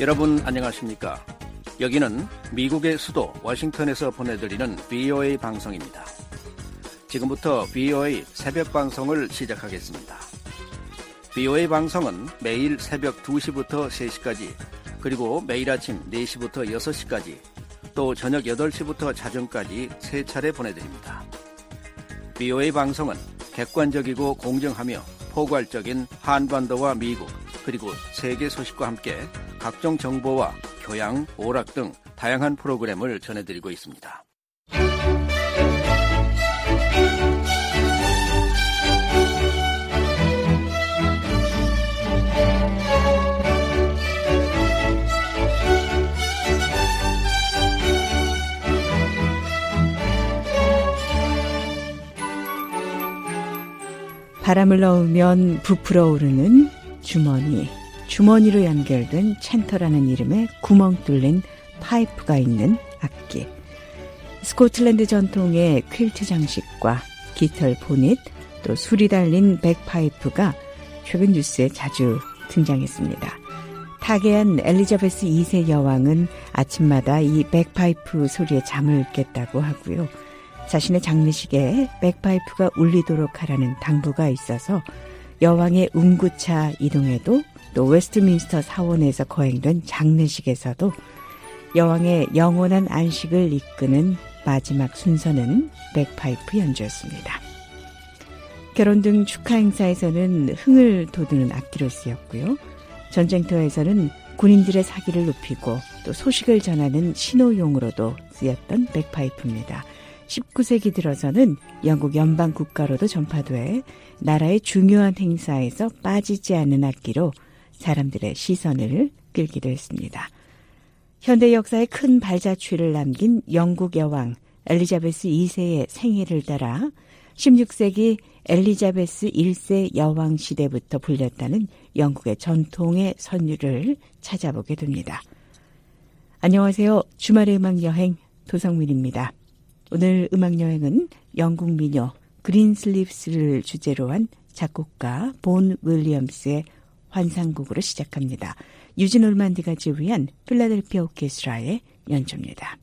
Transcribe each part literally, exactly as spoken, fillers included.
여러분 안녕하십니까? 여기는 미국의 수도 워싱턴에서 보내드리는 브이오에이 방송입니다. 지금부터 브이오에이 새벽 방송을 시작하겠습니다. 브이오에이 방송은 매일 새벽 두 시부터 세 시까지, 그리고 매일 아침 네 시부터 여섯 시까지, 또 저녁 여덟 시부터 자정까지 세 차례 보내드립니다. 브이오에이 방송은 객관적이고 공정하며 포괄적인 한반도와 미국, 그리고 세계 소식과 함께 각종 정보와 교양, 오락 등 다양한 프로그램을 전해드리고 있습니다. 바람을 넣으면 부풀어 오르는 주머니, 주머니로 연결된 챈터라는 이름의 구멍 뚫린 파이프가 있는 악기. 스코틀랜드 전통의 퀼트 장식과 깃털 보닛, 또 술이 달린 백파이프가 최근 뉴스에 자주 등장했습니다. 타계한 엘리자베스 이 세 여왕은 아침마다 이 백파이프 소리에 잠을 깼다고 하고요. 자신의 장례식에 백파이프가 울리도록 하라는 당부가 있어서 여왕의 운구차 이동에도, 또 웨스트민스터 사원에서 거행된 장례식에서도 여왕의 영원한 안식을 이끄는 마지막 순서는 백파이프 연주였습니다. 결혼 등 축하 행사에서는 흥을 돋우는 악기로 쓰였고요. 전쟁터에서는 군인들의 사기를 높이고 또 소식을 전하는 신호용으로도 쓰였던 백파이프입니다. 십구 세기 들어서는 영국 연방 국가로도 전파돼 나라의 중요한 행사에서 빠지지 않는 악기로 사람들의 시선을 끌기도 했습니다. 현대 역사에 큰 발자취를 남긴 영국 여왕 엘리자베스 이 세의 생애를 따라 십육 세기 엘리자베스 일 세 여왕 시대부터 불렸다는 영국의 전통의 선율을 찾아보게 됩니다. 안녕하세요. 주말의 음악여행 도성민입니다. 오늘 음악여행은 영국 민요 그린슬립스를 주제로 한 작곡가 본 윌리엄스의 환상곡으로 시작합니다. 유진 올만디가 지휘한 필라델피아 오케스트라의 연주입니다.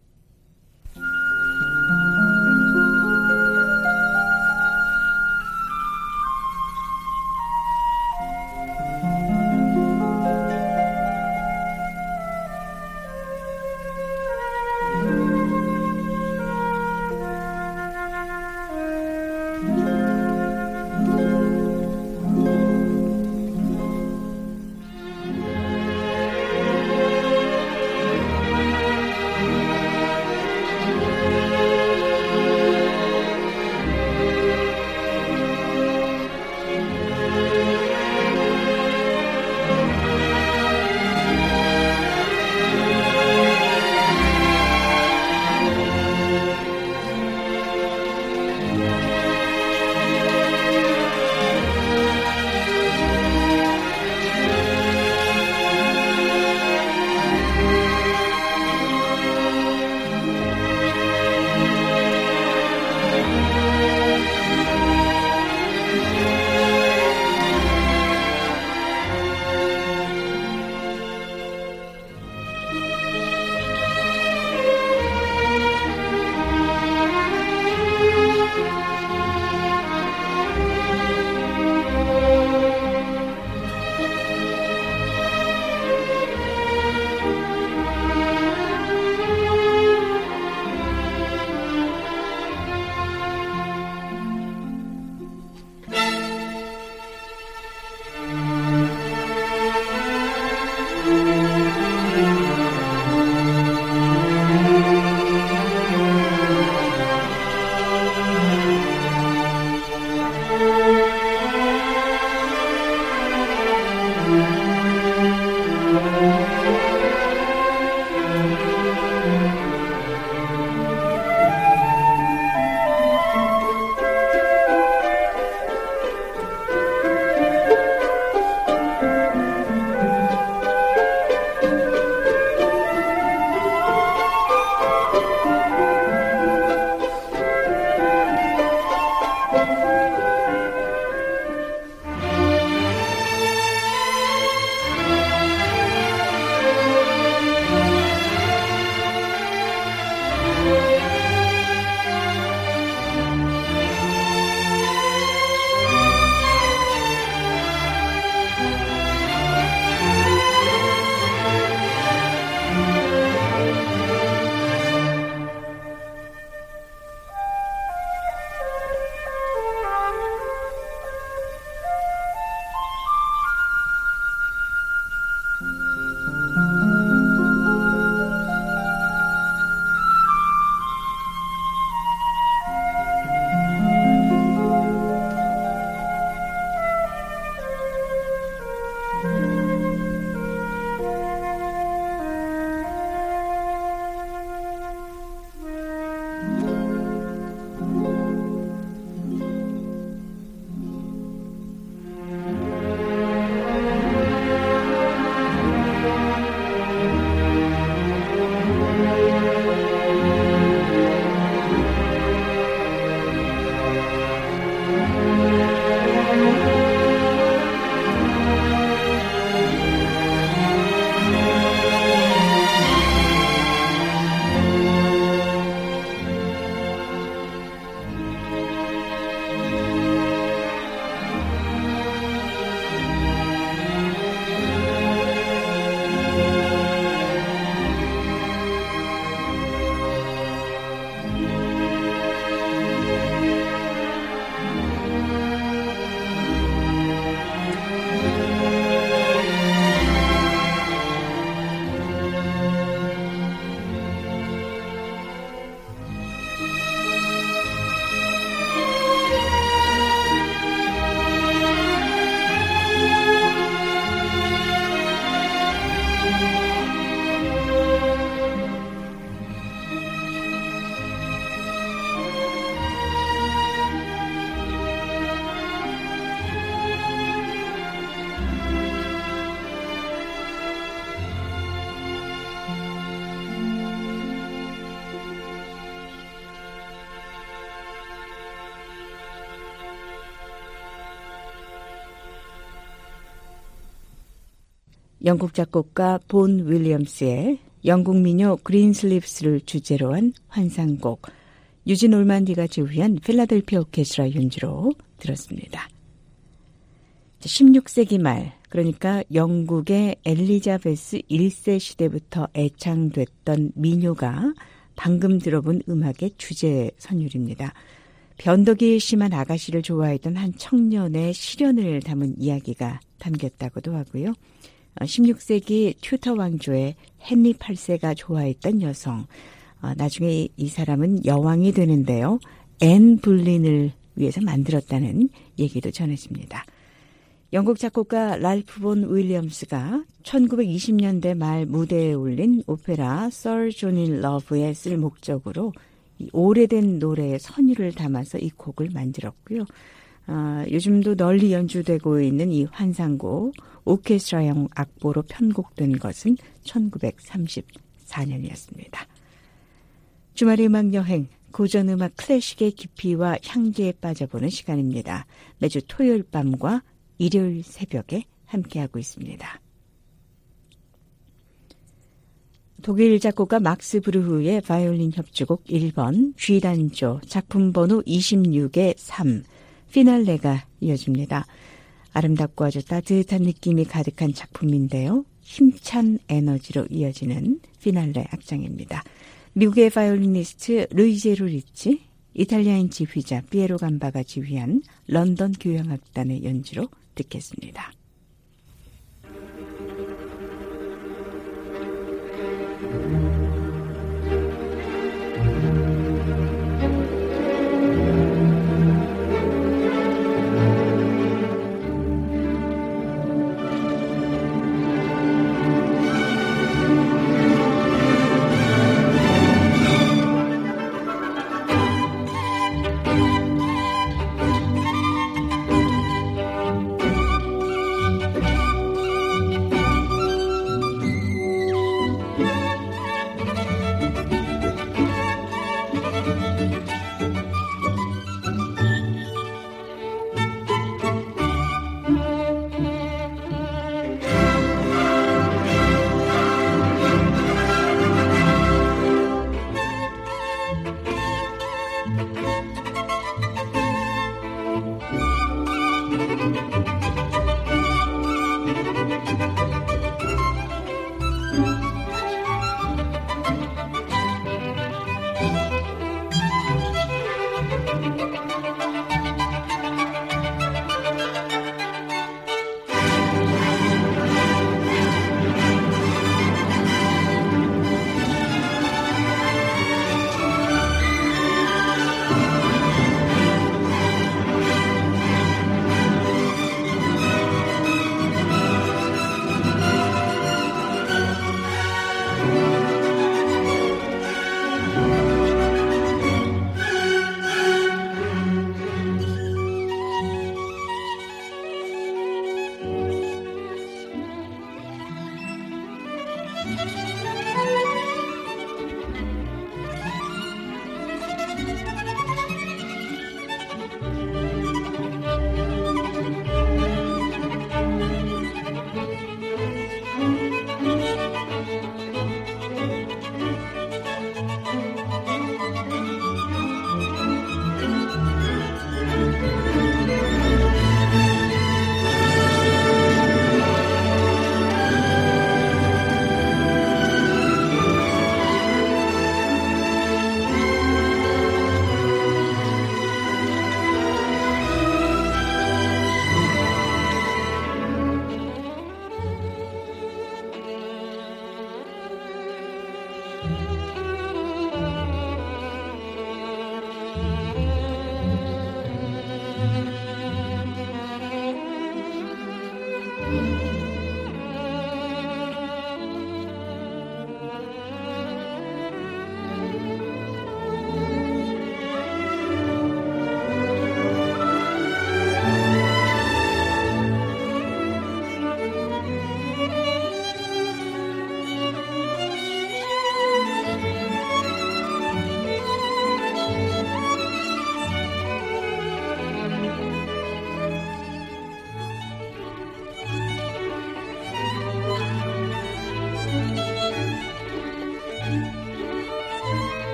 영국 작곡가 본 윌리엄스의 영국 민요 그린슬립스를 주제로 한 환상곡, 유진 올만디가 지휘한 필라델피아 오케스트라 연주로 들었습니다. 십육 세기 말, 그러니까 영국의 엘리자베스 일 세 시대부터 애창됐던 민요가 방금 들어본 음악의 주제 선율입니다. 변덕이 심한 아가씨를 좋아했던 한 청년의 시련을 담은 이야기가 담겼다고도 하고요. 십육 세기 튜터 왕조의 헨리 팔 세가 좋아했던 여성, 나중에 이 사람은 여왕이 되는데요. 앤 불린을 위해서 만들었다는 얘기도 전해집니다. 영국 작곡가 랄프 본 윌리엄스가 천구백이십 년대 말 무대에 올린 오페라 서 존 인 러브에 쓸 목적으로 이 오래된 노래의 선율을 담아서 이 곡을 만들었고요. 아, 요즘도 널리 연주되고 있는 이 환상곡, 오케스트라형 악보로 편곡된 것은 천구백삼십사 년이었습니다. 주말의 음악여행, 고전음악 클래식의 깊이와 향기에 빠져보는 시간입니다. 매주 토요일 밤과 일요일 새벽에 함께하고 있습니다. 독일 작곡가 막스 브루흐의 바이올린 협주곡 일 번 G단조 작품 번호 이십육의 삼 피날레가 이어집니다. 아름답고 아주 따뜻한 느낌이 가득한 작품인데요. 힘찬 에너지로 이어지는 피날레 악장입니다. 미국의 바이올리니스트 루이제로 리치, 이탈리아인 지휘자 피에로 감바가 지휘한 런던 교향악단의 연주로 듣겠습니다.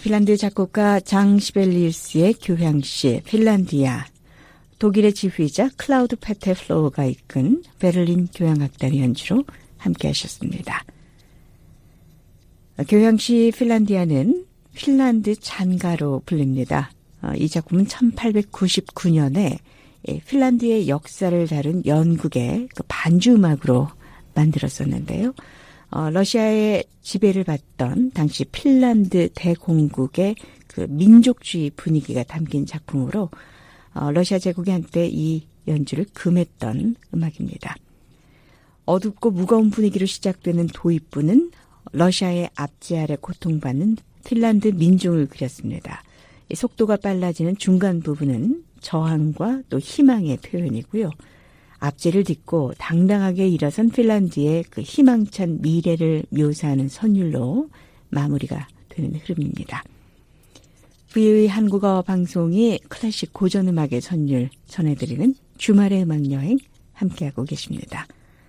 핀란드 작곡가 장 시벨리우스의 교향시 핀란디아, 독일의 지휘자 클라우드 페테플로우가 이끈 베를린 교향악단의 연주로 함께 하셨습니다. 교향시 핀란디아는 핀란드 찬가로 불립니다. 이 작품은 천팔백구십구 년에 핀란드의 역사를 다룬 연극의 반주 음악으로 만들었었는데요. 어, 러시아의 지배를 받던 당시 핀란드 대공국의 그 민족주의 분위기가 담긴 작품으로 어, 러시아 제국이 한때 이 연주를 금했던 음악입니다. 어둡고 무거운 분위기로 시작되는 도입부는 러시아의 압제 아래 고통받는 핀란드 민중을 그렸습니다. 속도가 빨라지는 중간 부분은 저항과 또 희망의 표현이고요. 압제를 딛고 당당하게 일어선 핀란드의 그 희망찬 미래를 묘사하는 선율로 마무리가 되는 흐름입니다. 브이오에이 한국어 방송이 클래식 고전음악의 선율 전해드리는 주말의 음악여행 함께하고 계십니다.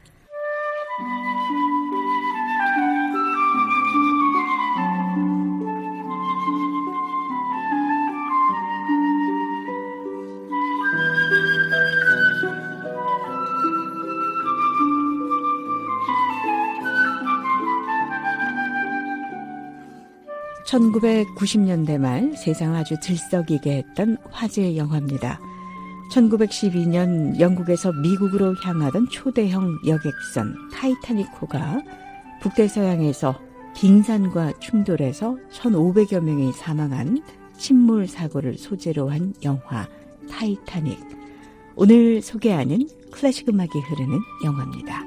천구백구십 년대 말 세상을 아주 들썩이게 했던 화제의 영화입니다. 천구백십이 년 영국에서 미국으로 향하던 초대형 여객선 타이타닉호가 북대서양에서 빙산과 충돌해서 천오백여 명이 사망한 침몰 사고를 소재로 한 영화 타이타닉. 오늘 소개하는 클래식 음악이 흐르는 영화입니다.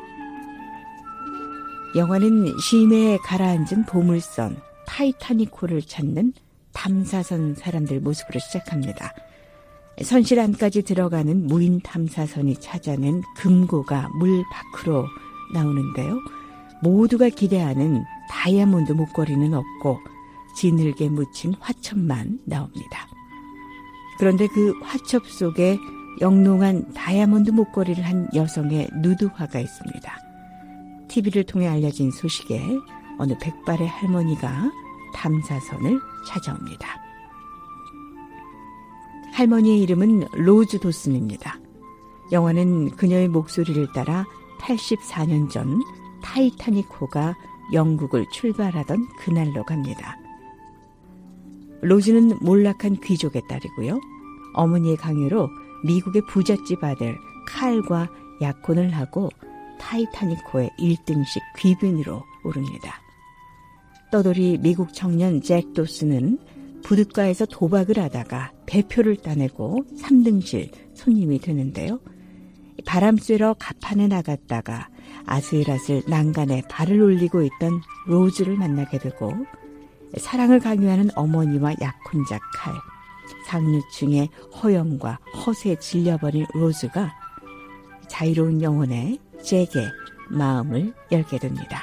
영화는 심해에 가라앉은 보물선 타이타닉호를 찾는 탐사선 사람들 모습으로 시작합니다. 선실 안까지 들어가는 무인 탐사선이 찾아낸 금고가 물 밖으로 나오는데요. 모두가 기대하는 다이아몬드 목걸이는 없고 지늘게 묻힌 화첩만 나옵니다. 그런데 그 화첩 속에 영롱한 다이아몬드 목걸이를 한 여성의 누드화가 있습니다. 티비를 통해 알려진 소식에 어느 백발의 할머니가 탐사선을 찾아옵니다. 할머니의 이름은 로즈 도슨입니다. 영화는 그녀의 목소리를 따라 팔십사 년 전 타이타닉호가 영국을 출발하던 그날로 갑니다. 로즈는 몰락한 귀족의 딸이고요. 어머니의 강요로 미국의 부잣집 아들 칼과 약혼을 하고 타이타닉호의 일 등식 귀빈으로 오릅니다. 떠돌이 미국 청년 잭 도슨은 부둣가에서 도박을 하다가 배표를 따내고 삼 등실 손님이 되는데요. 바람 쐬러 갑판에 나갔다가 아슬아슬 난간에 발을 올리고 있던 로즈를 만나게 되고 사랑을 강요하는 어머니와 약혼자 칼, 상류층의 허영과 허세에 질려버린 로즈가 자유로운 영혼의 잭의 마음을 열게 됩니다.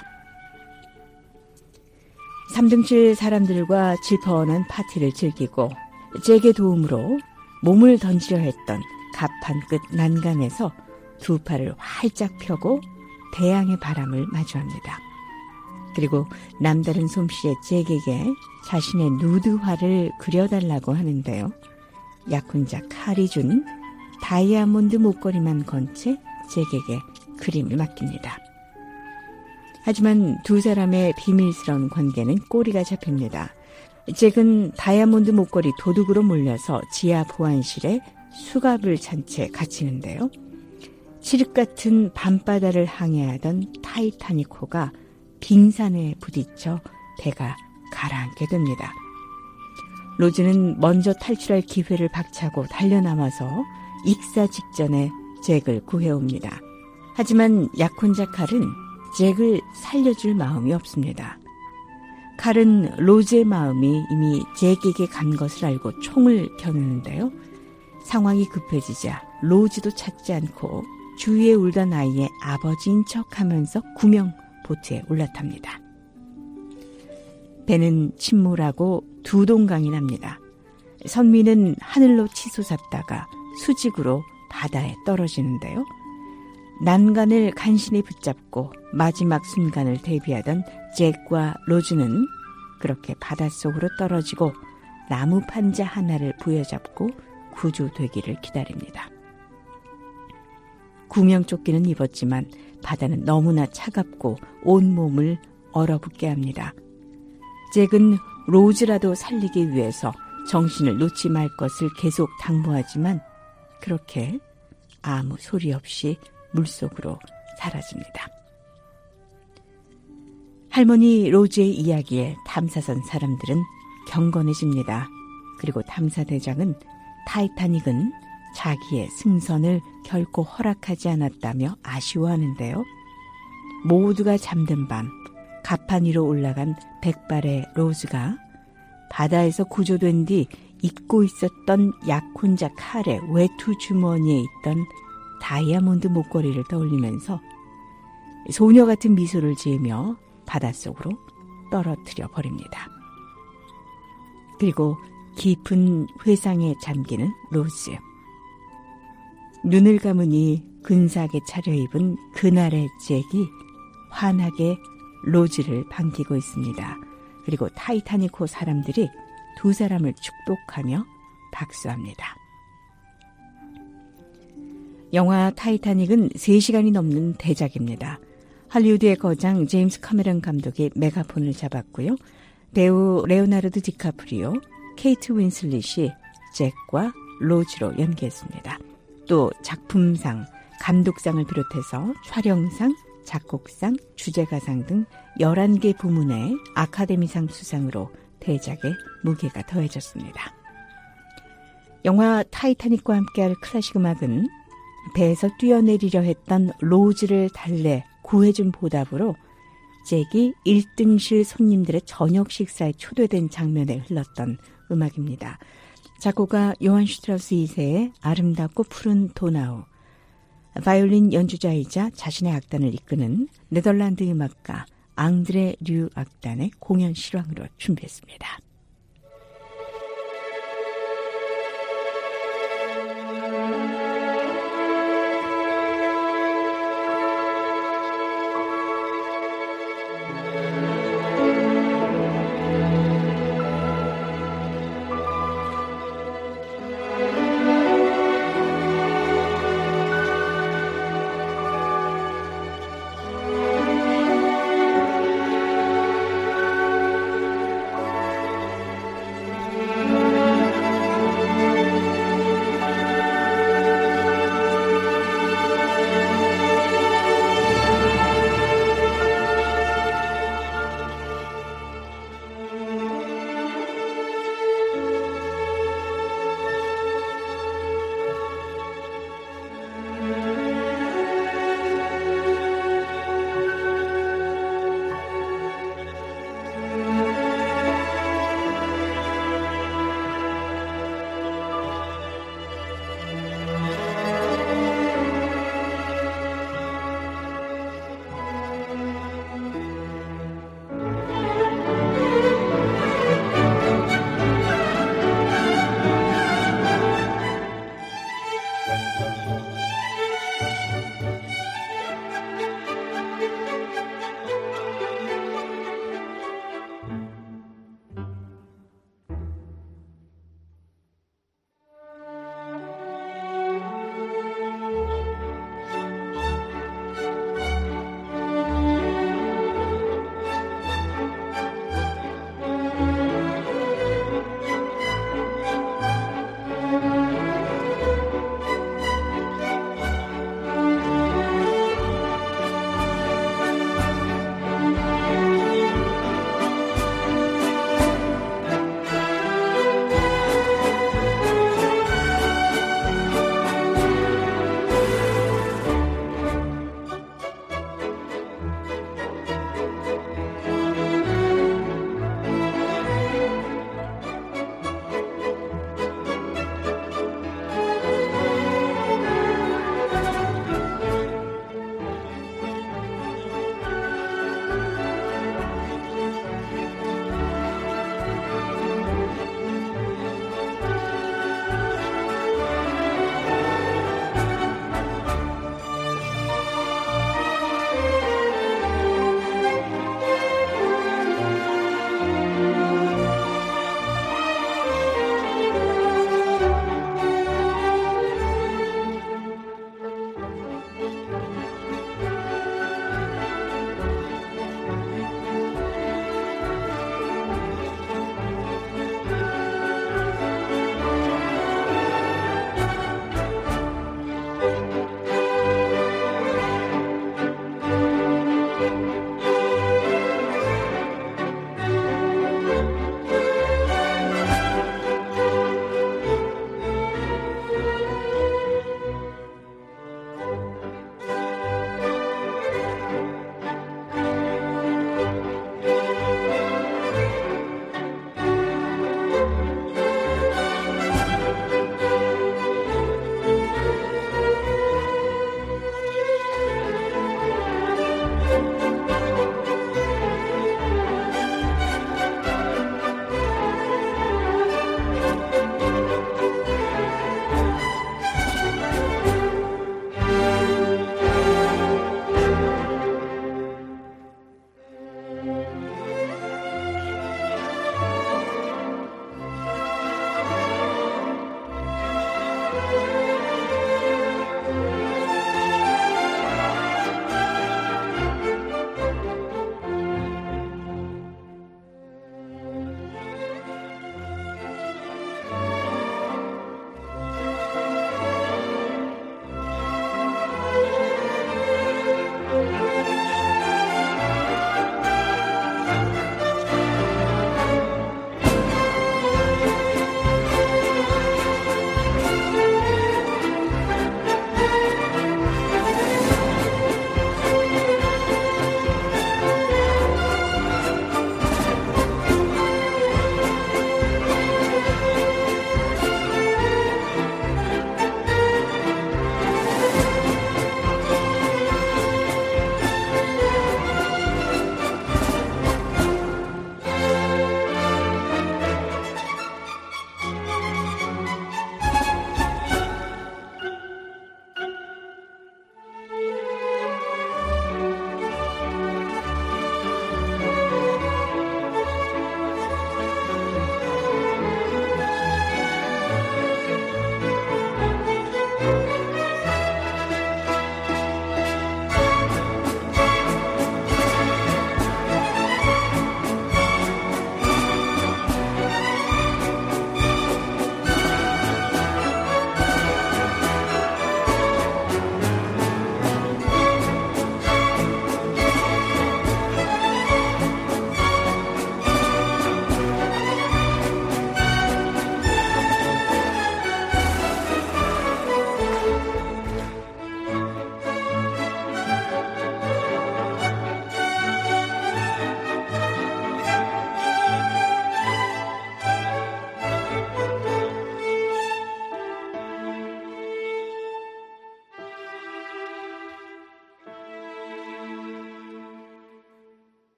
삼 등실 사람들과 질펀한 파티를 즐기고 잭의 도움으로 몸을 던지려 했던 갑판 끝 난간에서 두 팔을 활짝 펴고 태양의 바람을 마주합니다. 그리고 남다른 솜씨의 잭에게 자신의 누드화를 그려달라고 하는데요. 약혼자 칼이 준 다이아몬드 목걸이만 건 채 잭에게 그림을 맡깁니다. 하지만 두 사람의 비밀스러운 관계는 꼬리가 잡힙니다. 잭은 다이아몬드 목걸이 도둑으로 몰려서 지하 보안실에 수갑을 찬 채 갇히는데요. 칠흑 같은 밤바다를 항해하던 타이타닉호가 빙산에 부딪혀 배가 가라앉게 됩니다. 로즈는 먼저 탈출할 기회를 박차고 달려나와서 익사 직전에 잭을 구해옵니다. 하지만 약혼자 칼은 잭을 살려줄 마음이 없습니다. 칼은 로즈의 마음이 이미 잭에게 간 것을 알고 총을 겨누는데요. 상황이 급해지자 로즈도 찾지 않고 주위에 울던 아이의 아버지인 척하면서 구명 보트에 올라탑니다. 배는 침몰하고 두 동강이 납니다. 선미는 하늘로 치솟았다가 수직으로 바다에 떨어지는데요. 난간을 간신히 붙잡고 마지막 순간을 대비하던 잭과 로즈는 그렇게 바닷속으로 떨어지고 나무 판자 하나를 부여잡고 구조되기를 기다립니다. 구명조끼는 입었지만 바다는 너무나 차갑고 온몸을 얼어붙게 합니다. 잭은 로즈라도 살리기 위해서 정신을 놓지 말 것을 계속 당부하지만 그렇게 아무 소리 없이 물속으로 사라집니다. 할머니 로즈의 이야기에 탐사선 사람들은 경건해집니다. 그리고 탐사대장은 타이타닉은 자기의 승선을 결코 허락하지 않았다며 아쉬워하는데요. 모두가 잠든 밤 갑판 위로 올라간 백발의 로즈가 바다에서 구조된 뒤 잊고 있었던 약혼자 칼의 외투 주머니에 있던 다이아몬드 목걸이를 떠올리면서 소녀 같은 미소를 지으며 바닷속으로 떨어뜨려 버립니다. 그리고 깊은 회상에 잠기는 로즈. 눈을 감으니 근사하게 차려입은 그날의 잭이 환하게 로즈를 반기고 있습니다. 그리고 타이타닉호 사람들이 두 사람을 축복하며 박수합니다. 영화 타이타닉은 세 시간이 넘는 대작입니다. 할리우드의 거장 제임스 카메론 감독이 메가폰을 잡았고요. 배우 레오나르도 디카프리오, 케이트 윈슬릿이 잭과 로즈로 연기했습니다. 또 작품상, 감독상을 비롯해서 촬영상, 작곡상, 주제가상 등 열한 개 부문의 아카데미상 수상으로 대작의 무게가 더해졌습니다. 영화 타이타닉과 함께할 클래식 음악은 배에서 뛰어내리려 했던 로즈를 달래 구해준 보답으로 잭이 일 등실 손님들의 저녁 식사에 초대된 장면에 흘렀던 음악입니다. 작곡가 요한 슈트라우스 이 세의 아름답고 푸른 도나우, 바이올린 연주자이자 자신의 악단을 이끄는 네덜란드 음악가 앙드레 류 악단의 공연 실황으로 준비했습니다.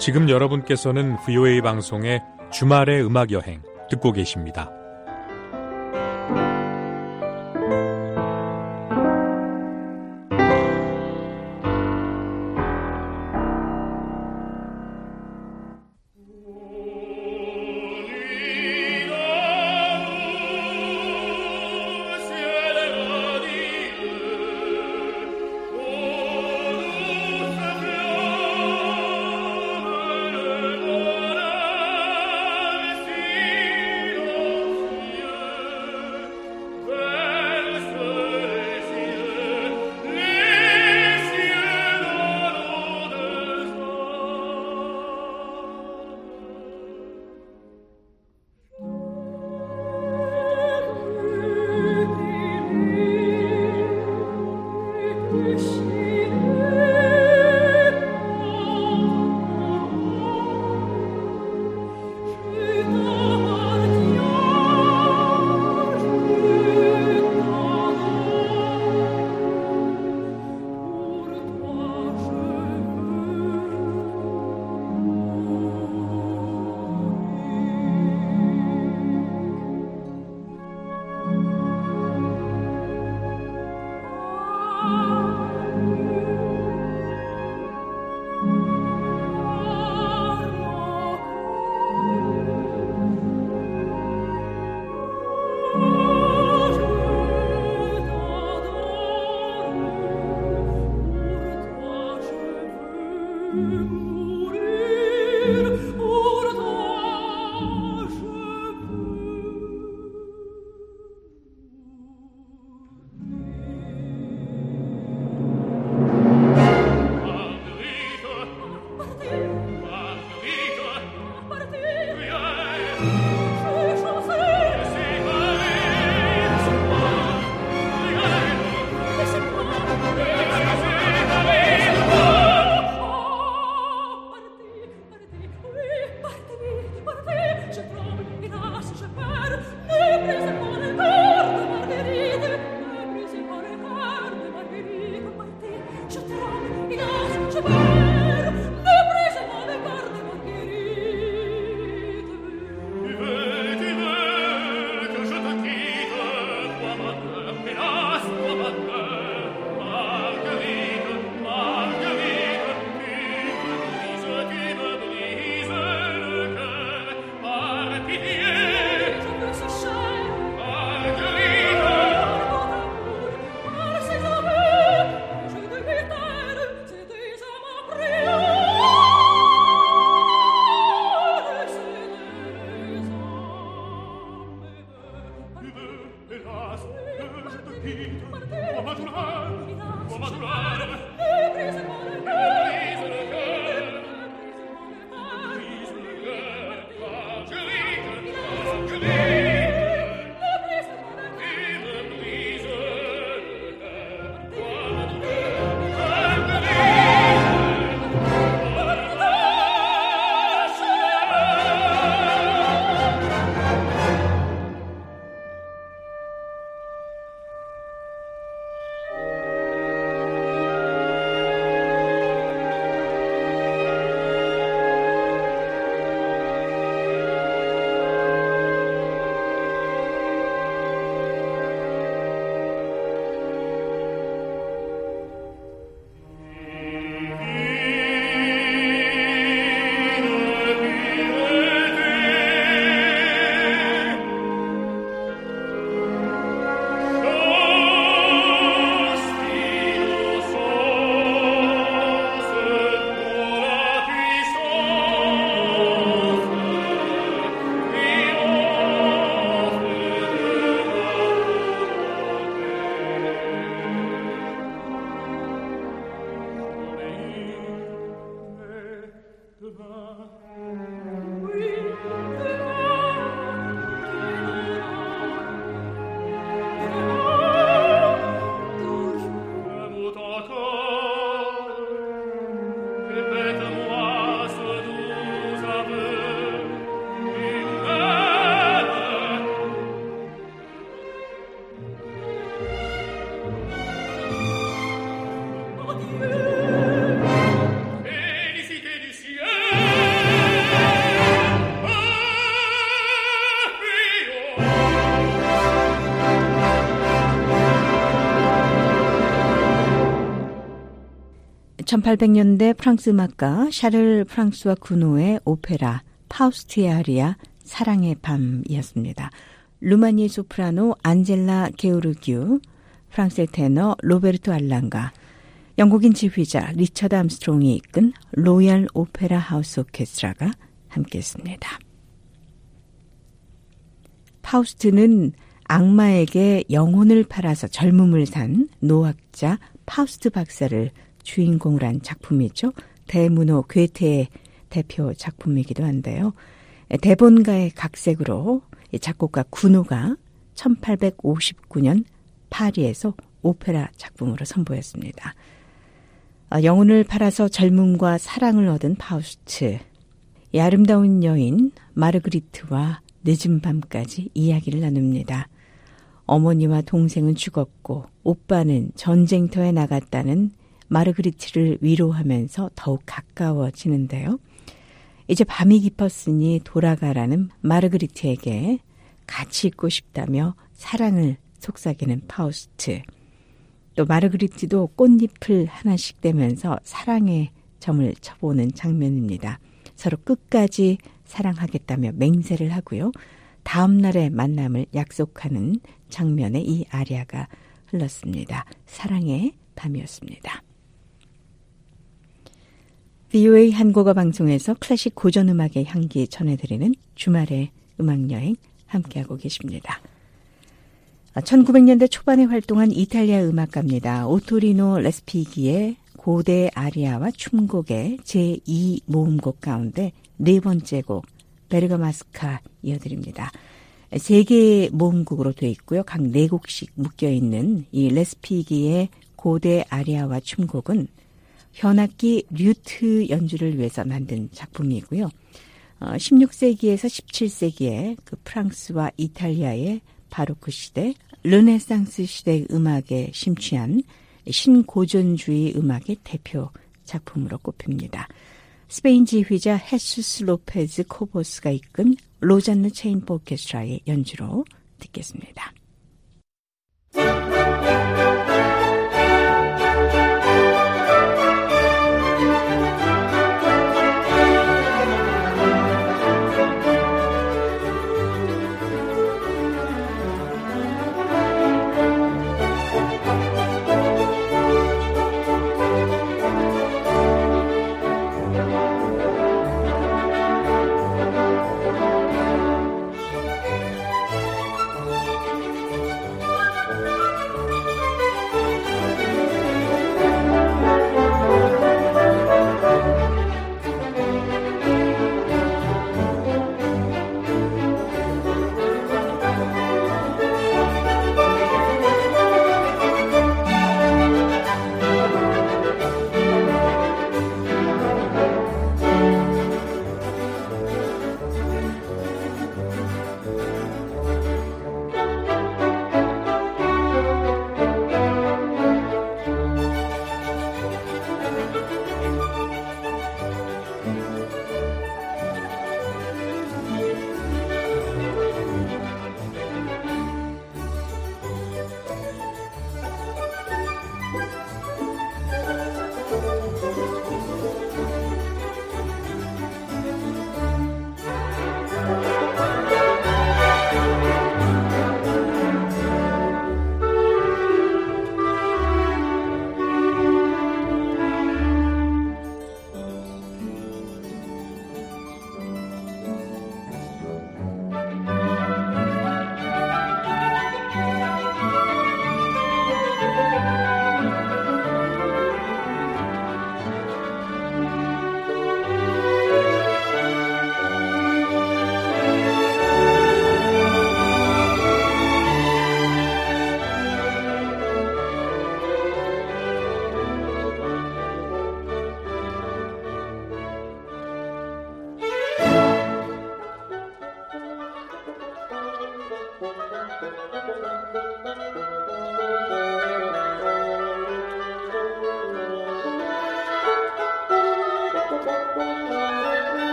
지금 여러분께서는 브이오에이 방송의 주말의 음악여행 듣고 계십니다. 천팔백 년대 프랑스 음악가 샤를 프랑스와 구노의 오페라 파우스트의 아리아 사랑의 밤이었습니다. 루마니의 소프라노 안젤라 게오르규, 프랑스의 테너 로베르토 알랑가, 영국인 지휘자 리처드 암스트롱이 이끈 로얄 오페라 하우스 오케스트라가 함께했습니다. 파우스트는 악마에게 영혼을 팔아서 젊음을 산 노학자 파우스트 박사를 주인공으로 한 작품이죠. 대문호 괴테의 대표 작품이기도 한데요. 대본가의 각색으로 작곡가 구노가 천팔백오십구 년 파리에서 오페라 작품으로 선보였습니다. 영혼을 팔아서 젊음과 사랑을 얻은 파우스트, 이 아름다운 여인 마르그리트와 늦은 밤까지 이야기를 나눕니다. 어머니와 동생은 죽었고 오빠는 전쟁터에 나갔다는 마르그리트를 위로하면서 더욱 가까워지는데요. 이제 밤이 깊었으니 돌아가라는 마르그리트에게 같이 있고 싶다며 사랑을 속삭이는 파우스트. 또 마르그리트도 꽃잎을 하나씩 떼면서 사랑의 점을 쳐보는 장면입니다. 서로 끝까지 사랑하겠다며 맹세를 하고요. 다음 날의 만남을 약속하는 장면에 이 아리아가 흘렀습니다. 사랑의 밤이었습니다. 브이오에이 한국어 방송에서 클래식 고전음악의 향기 전해드리는 주말의 음악여행 함께하고 계십니다. 천구백 년대 초반에 활동한 이탈리아 음악가입니다. 오토리노 레스피기의 고대 아리아와 춤곡의 제이 모음곡 가운데 네 번째 곡 베르가마스카 이어드립니다. 세 개의 모음곡으로 되어 있고요. 각 네 곡씩 묶여있는 이 레스피기의 고대 아리아와 춤곡은 현악기 류트 연주를 위해서 만든 작품이고요. 어, 십육 세기에서 십칠 세기에 그 프랑스와 이탈리아의 바로크 시대, 르네상스 시대의 음악에 심취한 신고전주의 음악의 대표 작품으로 꼽힙니다. 스페인 지휘자 헤수스 로페즈 코보스가 이끈 로잔느 체인포 오케스트라의 연주로 듣겠습니다.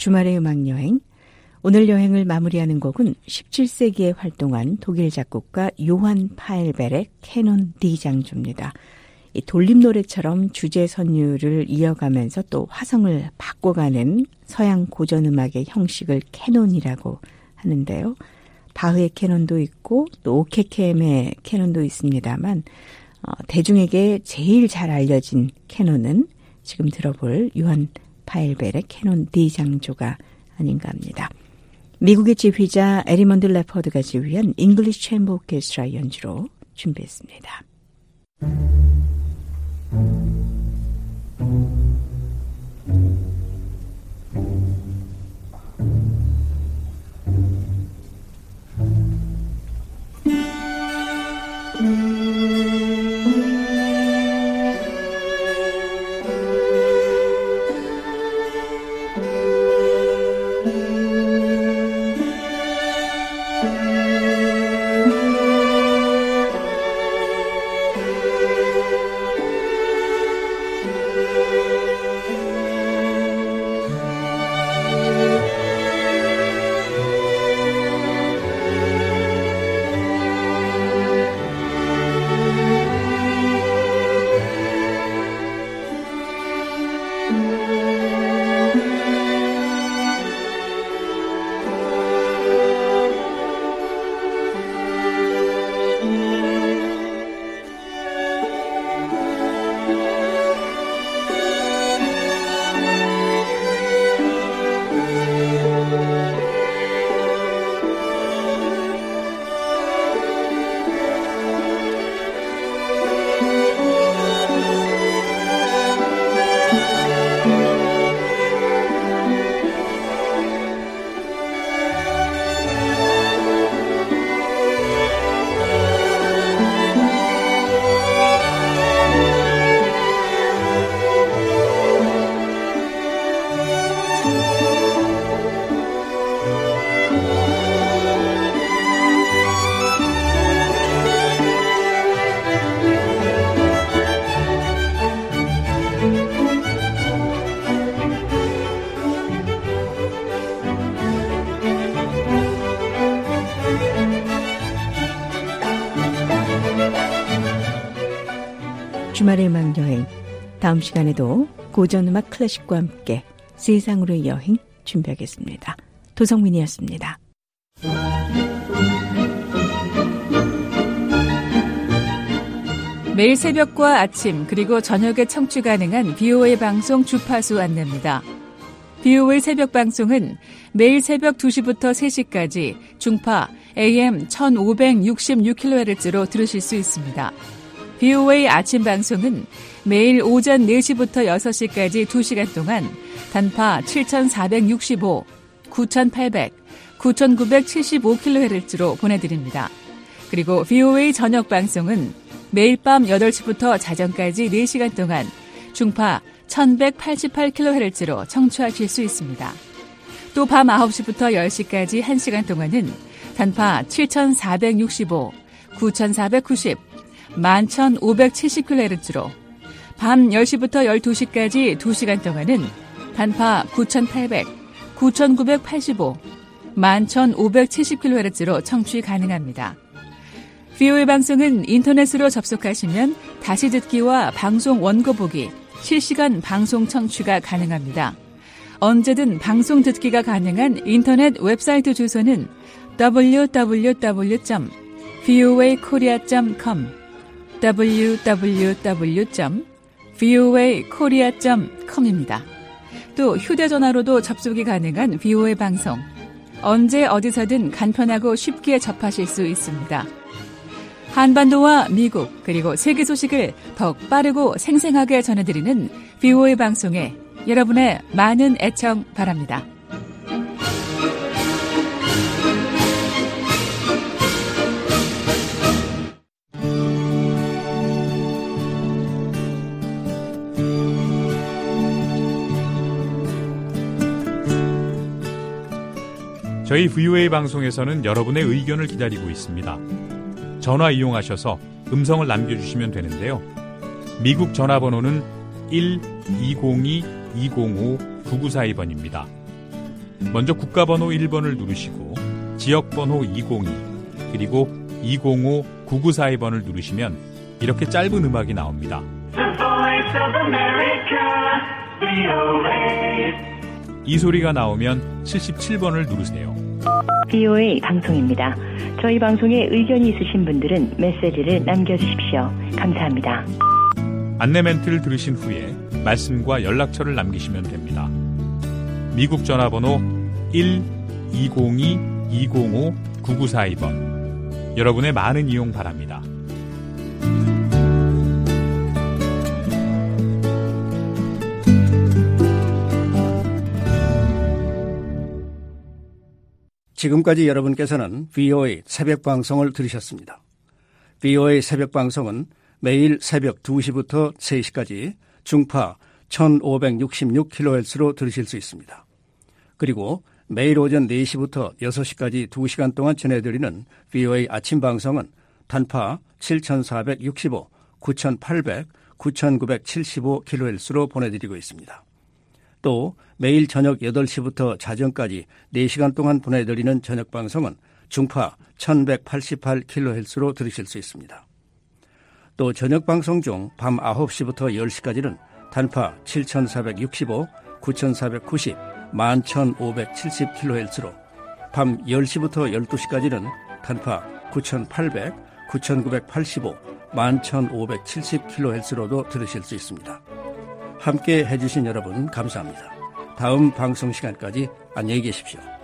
주말의 음악여행. 오늘 여행을 마무리하는 곡은 십칠 세기에 활동한 독일 작곡가 요한 파일벨의 캐논 D 장조입니다. 이 돌림 노래처럼 주제 선율을 이어가면서 또 화성을 바꿔가는 서양 고전 음악의 형식을 캐논이라고 하는데요. 바흐의 캐논도 있고 또 오케켐의 캐논도 있습니다만 어, 대중에게 제일 잘 알려진 캐논은 지금 들어볼 요한 파일벨의 캐논 D 장조가 아닌가 합니다. 미국의 지휘자 에리먼드 레퍼드가 지휘한 잉글리시 챔버 오케스트라 연주로 준비했습니다. 주말의 음악여행. 다음 시간에도 고전음악 클래식과 함께 세상으로의 여행 준비하겠습니다. 도성민이었습니다. 매일 새벽과 아침 그리고 저녁에 청취 가능한 비오에이 방송 주파수 안내입니다. 비오에이 새벽 방송은 매일 새벽 두 시부터 세 시까지 중파 에이엠 천오백육십육 킬로헤르츠로 들으실 수 있습니다. 비오에이 아침 방송은 매일 오전 네 시부터 여섯 시까지 두 시간 동안 단파 칠천사백육십오, 구천팔백, 구천구백칠십오 킬로헤르츠로 보내드립니다. 그리고 비오에이 저녁 방송은 매일 밤 여덟 시부터 자정까지 네 시간 동안 중파 천백팔십팔 킬로헤르츠로 청취하실 수 있습니다. 또 밤 아홉 시부터 열 시까지 한 시간 동안은 단파 칠천사백육십오, 구천사백구십, 만천오백칠십 킬로헤르츠로 밤 열 시부터 열두 시까지 두 시간 동안은 단파 구천팔백, 구천구백팔십오, 만천오백칠십 킬로헤르츠로 청취 가능합니다. 비오에이 방송은 인터넷으로 접속하시면 다시 듣기와 방송 원고 보기, 실시간 방송 청취가 가능합니다. 언제든 방송 듣기가 가능한 인터넷 웹사이트 주소는 더블유 더블유 더블유 점 비오에이 코리아 점 컴 더블유 더블유 더블유 점 비오에이 코리아 점 컴입니다. 또 휴대전화로도 접속이 가능한 비오에이 방송. 언제 어디서든 간편하고 쉽게 접하실 수 있습니다. 한반도와 미국 그리고 세계 소식을 더욱 빠르고 생생하게 전해드리는 비오에이 방송에 여러분의 많은 애청 바랍니다. 저희 브이오에이 방송에서는 여러분의 의견을 기다리고 있습니다. 전화 이용하셔서 음성을 남겨주시면 되는데요. 미국 전화번호는 일 이공이 이공오 구구사이 번입니다. 먼저 국가번호 일 번을 누르시고 지역번호 이공이 그리고 이공오 구구사이 번을 누르시면 이렇게 짧은 음악이 나옵니다. 이 소리가 나오면 칠십칠 번을 누르세요. 비오에이 방송입니다. 저희 방송에 의견이 있으신 분들은 메시지를 남겨주십시오. 감사합니다. 안내 멘트를 들으신 후에 말씀과 연락처를 남기시면 됩니다. 미국 전화번호 일 이공이 이공오 구구사이 번. 여러분의 많은 이용 바랍니다. 지금까지 여러분께서는 비오에이 새벽방송을 들으셨습니다. 비오에이 새벽방송은 매일 새벽 두 시부터 세 시까지 중파 천오백육십육 킬로헤르츠로 들으실 수 있습니다. 그리고 매일 오전 네 시부터 여섯 시까지 두 시간 동안 전해드리는 비오에이 아침방송은 단파 칠천사백육십오, 구천팔백, 구천구백칠십오 킬로헤르츠로 보내드리고 있습니다. 또 매일 저녁 여덟 시부터 자정까지 네 시간 동안 보내드리는 저녁방송은 중파 천백팔십팔 킬로헤르츠로 들으실 수 있습니다. 또 저녁방송 중 밤 아홉 시부터 열 시까지는 단파 칠천사백육십오, 구천사백구십, 만천오백칠십 킬로헤르츠로 밤 열 시부터 열두 시까지는 단파 구천팔백, 구천구백팔십오, 만천오백칠십 킬로헤르츠로도 들으실 수 있습니다. 함께 해주신 여러분 감사합니다. 다음 방송 시간까지 안녕히 계십시오.